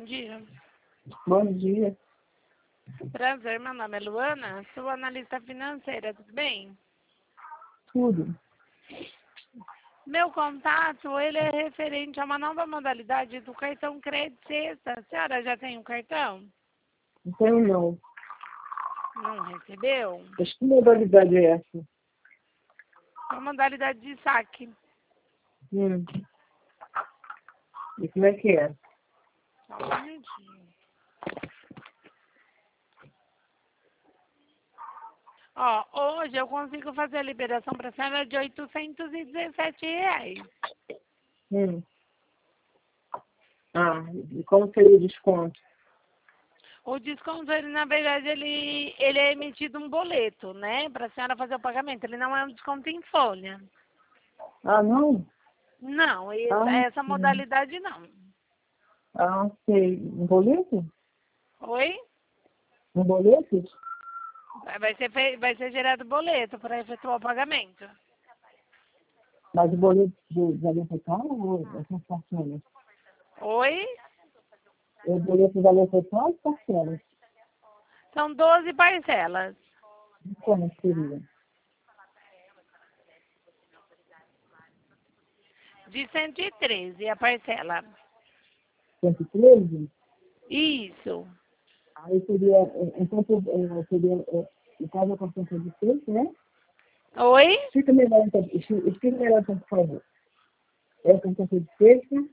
dia. Bom dia. Prazer, meu nome é Luana, sou analista financeira, tudo bem? Tudo. Meu contato, ele é referente a uma nova modalidade do cartão Crédito Sexta. A senhora já tem um cartão? Não tenho não. Não recebeu? Mas que modalidade é essa? É uma modalidade de saque. E como é que é? Só um minutinho. Ó, hoje eu consigo fazer a liberação para a senhora de R$ 817. E como seria o desconto? O desconto, ele, na verdade, ele é emitido um boleto, né? Para a senhora fazer o pagamento. Ele não é um desconto em folha. Ah, não? Não, Ah, essa sim. modalidade não. Ah, sei. Um boleto? Oi? Um boleto? Vai ser gerado boleto para efetuar o pagamento. Mas o boleto da letra ou são parcelas? Oi? O boleto da letra ou parcelas? São 12 parcelas. Como seria? De 113 a parcela. 113? Isso. Aí seria, então, seria, no caso da cartão de feito, né? Oi? Explica melhor, então, por favor. É a cartão de feito?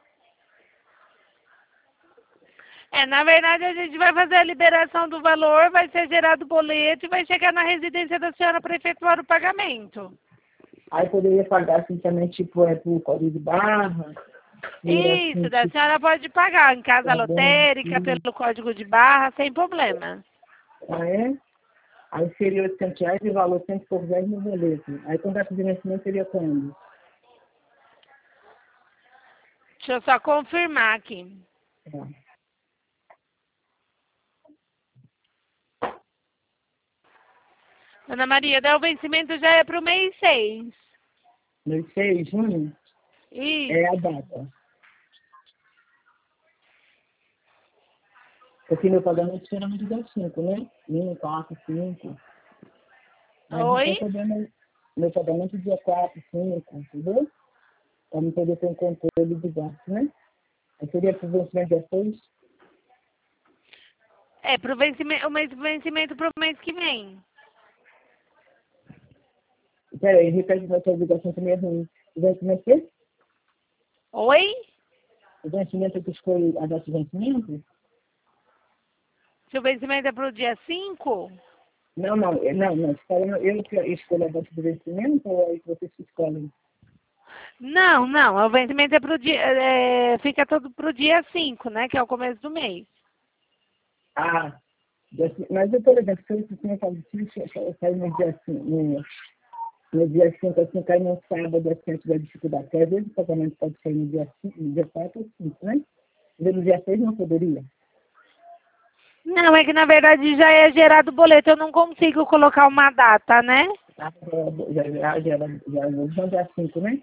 Na verdade, a gente vai fazer a liberação do valor, vai ser gerado boleto e vai chegar na residência da senhora para efetuar o pagamento. Aí poderia pagar assim também, tipo, por código de barra, Isso, assim, da tipo, senhora pode pagar em casa também, lotérica, pelo código de barra, sem problema. Ah, é? Aí seria R$ 800 e o valor 100 por 10 no boleto. Aí quando a de vencimento seria quando? Deixa eu só confirmar aqui. Tá. Dona Maria, daí o vencimento já é para o mês 6. Mês 6, junho, é a Isso. data. Porque meu pagamento geralmente dá 5, né? 1, 4, 5. Mas não tem Oi? problema. Meu pagamento é dia 4, 5, entendeu? Para não poder ter um controle de gasto, né? Aí seria para o vencimento dia 6. É para o vencimento para o mês que vem. Peraí, repete a sua obrigação também é ruim. O vencimento é esse? Oi? O vencimento que escolhe a data de vencimento? Se o vencimento é para o dia 5? Não. Você falando eu que escolho a data de vencimento ou aí que vocês que escolhem? Não, o vencimento é para o dia, fica todo para o dia 5, né? Que é o começo do mês. Ah, mas eu, por exemplo, se eu tinha falecido, eu saí no dia 5, no dia 5, assim, cai no sábado, assim, eu tiver dificuldade. Porque às vezes o pagamento pode sair no dia 5, no dia 4 ou 5, né? Mas no dia 6 não poderia. Não, é que na verdade já é gerado o boleto, eu não consigo colocar uma data, né? Ah, já no dia 5, né?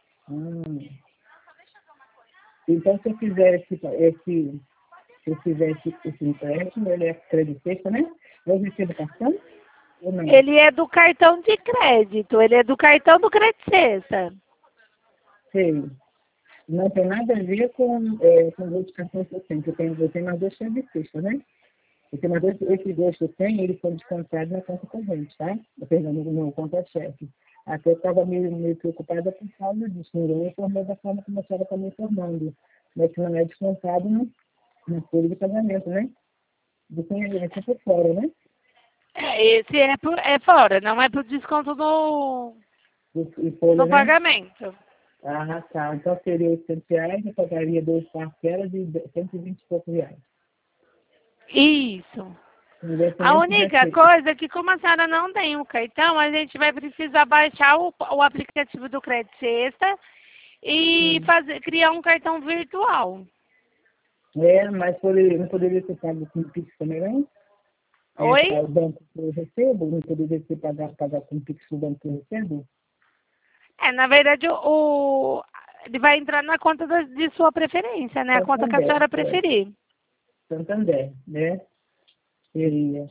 Então, se eu fizer se eu fizer esse empréstimo, ele é crédito sexta, né? Eu recebo cartão ou não? Ele é do cartão de crédito, ele é do cartão do Crédito Sexta. Sei. Não tem nada a ver com o outro cartão que eu tenho. Eu tenho mais dois créditos sexta, né? Eu tenho mais dois, esses dois que eu tenho, eles foram descontados na conta corrente, tá? Perdão, no meu conta-cheque. Até eu estava meio preocupada por causa disso. Ninguém me informou da forma como a senhora está me informando. Mas que não é descontado na folha de pagamento, né? Do conhecimento por fora, né? Esse é fora, não é por desconto E folha, no né? pagamento. Ah, tá. Então seria R$ 800, eu pagaria 2 parcelas de 120 e poucos reais. Isso. O A investimento já única feito. coisa é que como a senhora não tem o cartão, a gente vai precisar baixar o aplicativo do Crédito Sexta e criar um cartão virtual. Mas não poderia ser pago com Pix também, não? Oi? O banco que eu recebo, não poderia ser pagar com Pix do banco que eu recebo? Na verdade, ele vai entrar na conta de sua preferência, né? A conta que a senhora É. preferir. Santander, né? Seria.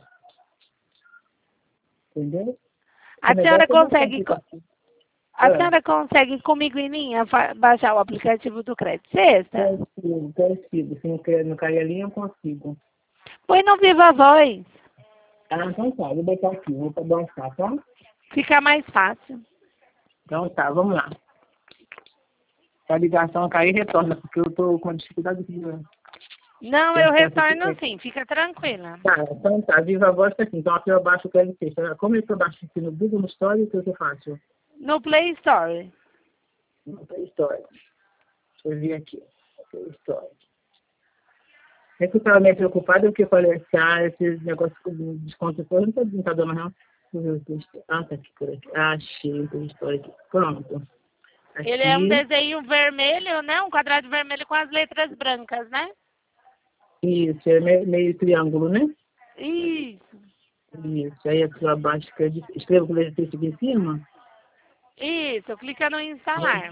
Entendeu? A O senhora negócio é baixar o consegue, aplicativo. a senhora consegue comigo em linha baixar o aplicativo do Crédito Sexta? Consigo. Se não cair a linha, eu consigo. Põe no Viva Voz. Ah, então tá. Vou botar aqui. Vou baixar, tá? Fica mais fácil. Então tá, vamos lá. Se a ligação cair, retorna, porque eu tô com dificuldade de... Não, eu retorno sim, fica tranquila. Tá, então tá. Viva a voz tá aqui. Então aqui eu baixo o Crédito Sexta. Como é que eu baixo aqui no Google, no Story, o que eu faço? No Play Store. No Play Store. Deixa eu ver aqui. Play Store. É que eu estava meio preocupado porque eu falei assim, esse negócio de desconto depois não tá dando não. Ah, tá aqui por aqui. Achei o Play Store aqui. Pronto. Aqui. Ele é um desenho vermelho, né? Um quadrado vermelho com as letras brancas, né? Isso, é meio triângulo, né? Isso. Isso. Aí aqui abaixo, escrevo com letra texto aqui em cima. Isso, clica no instalar.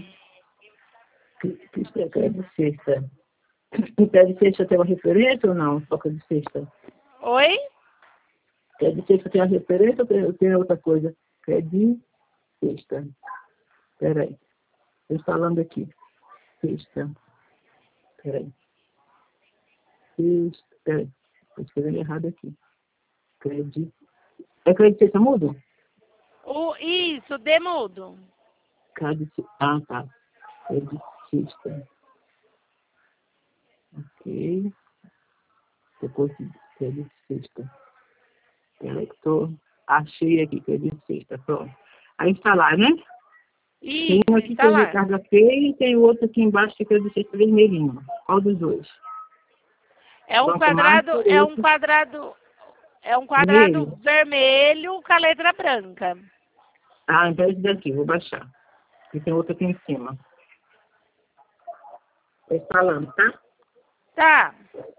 Crédito Sexta. O Crédito Sexta tem uma referência ou não? Só Crédito Sexta. Oi? Crédito Sexta tem uma referência ou tem outra coisa? Crédito Sexta. Peraí. Estou falando aqui. Sexta. Peraí. Sexta. Peraí. Estou escrevendo errado aqui. Crédito. É Crédito Sexta mudo? Isso, demudo. Crédito. Ah, tá. Crédito Sexta. Ok. Depois Crédito Sexta. Peraí que achei aqui, Crédito Sexta. Pronto. Aí instalar, né? Isso, tem um aqui que é Ricardo Feio e tem outro aqui embaixo que é do sexto vermelhinho. Qual dos dois? É um quadrado vermelho com a letra branca. Ah, então esse daqui, vou baixar. E tem outro aqui em cima. Estou instalando, tá? Tá.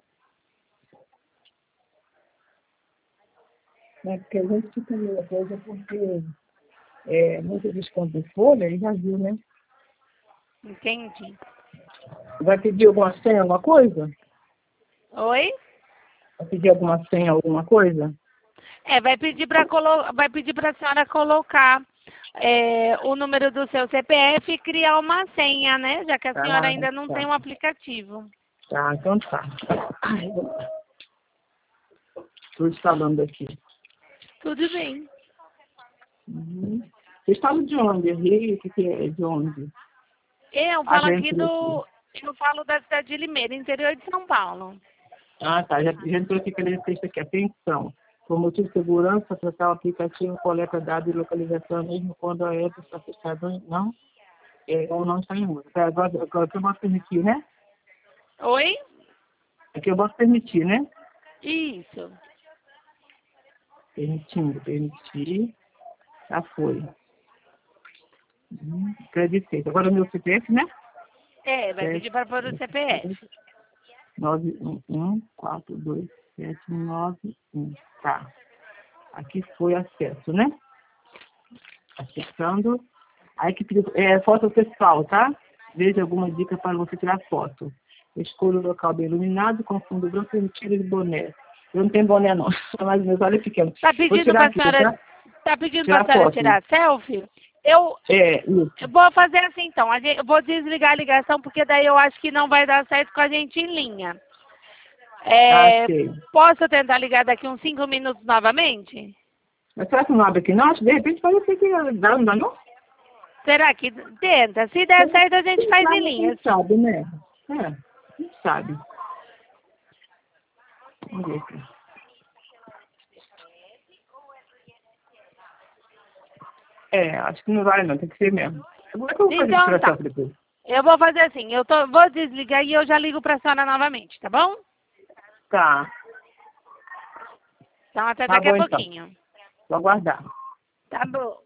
É porque a gente fica meio coisa porque muito desconto de folha, e já viu, né? Entendi. Vai pedir alguma senha, alguma coisa? Oi? Vai pedir alguma senha, alguma coisa? Vai pedir para a senhora colocar o número do seu CPF e criar uma senha, né? Já que a senhora ainda não tem um aplicativo. Tá, então tá. Estou instalando aqui. Tudo bem. Você estava de onde? Rio? O que é? De onde? Eu falo da cidade de Limeira, interior de São Paulo. Ah, tá. Já entrou aqui aquele texto aqui. Atenção. Por motivo de segurança, tratar o aplicativo coleta dados de localização mesmo quando a app está fechada ou não está em uso. Agora aqui eu posso permitir, né? Oi? Aqui eu posso permitir, né? Isso. Permitir. Já foi. Acreditei. Agora o meu CPF, né? Vai pedir para pôr o CPF. 9142791. Tá. Aqui foi acesso, né? Acessando. Aí que foto pessoal, tá? Veja alguma dica para você tirar foto. Escolha o local bem iluminado, com fundo branco e tire de boné. Eu não tenho boné não, mas meus olhos pequenos. Tá pedindo para a senhora, tirar selfie? Eu vou fazer assim então, eu vou desligar a ligação, porque daí eu acho que não vai dar certo com a gente em linha. Posso tentar ligar daqui uns 5 minutos novamente? Mas será que não abre aqui não? Acho que de repente pode ser que dá, não dá não? Será que tenta? Se der certo a gente faz em linha. Quem sabe, né? Quem sabe. Vamos ver aqui. Acho que não vai não, tem que ser mesmo. Como é que eu vou fazer então tá. Depois? Eu vou fazer assim, vou desligar e eu já ligo para a senhora novamente, tá bom? Tá. Então até daqui a pouquinho. Então. Vou aguardar. Tá bom.